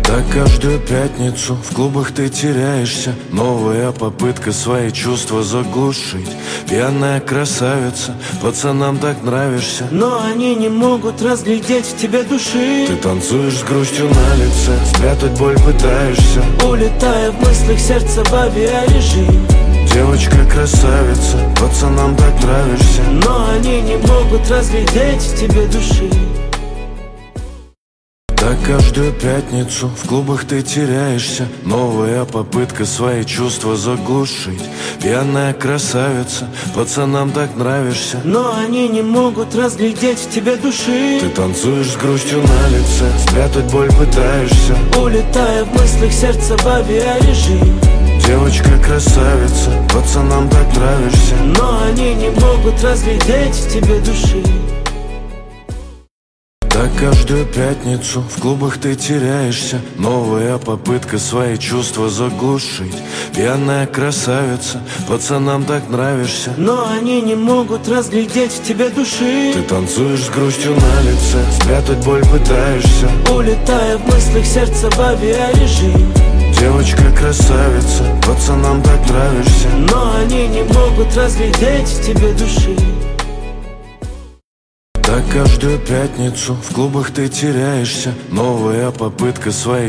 Да каждую пятницу в клубах ты теряешься. Новая попытка свои чувства заглушить. Пьяная красавица, пацанам так нравишься, но они не могут разглядеть в тебе души. ты танцуешь с грустью на лице, спрятать боль пытаешься, улетая в мыслях сердца в авиарежим. девочка красавица, пацанам так нравишься, но они не могут разглядеть в тебе души. да каждую пятницу в клубах ты теряешься. Новая попытка свои чувства заглушить. Пьяная красавица, пацанам так нравишься, но они не могут разглядеть в тебе души. ты танцуешь с грустью на лице, спрятать боль пытаешься, улетая в мыслях сердца в авиарежим. девочка красавица, пацанам так нравишься, но они не могут разглядеть в тебе души. да каждую пятницу в клубах ты теряешься. Новая попытка свои чувства заглушить. Пьяная красавица, пацанам так нравишься, но они не могут разглядеть в тебе души. ты танцуешь с грустью на лице, спрятать боль пытаешься, улетая в мыслях сердца в авиарежим. девочка красавица, пацанам так нравишься, но они не могут разглядеть в тебе души. да каждую пятницу в клубах ты теряешься. Новая попытка свои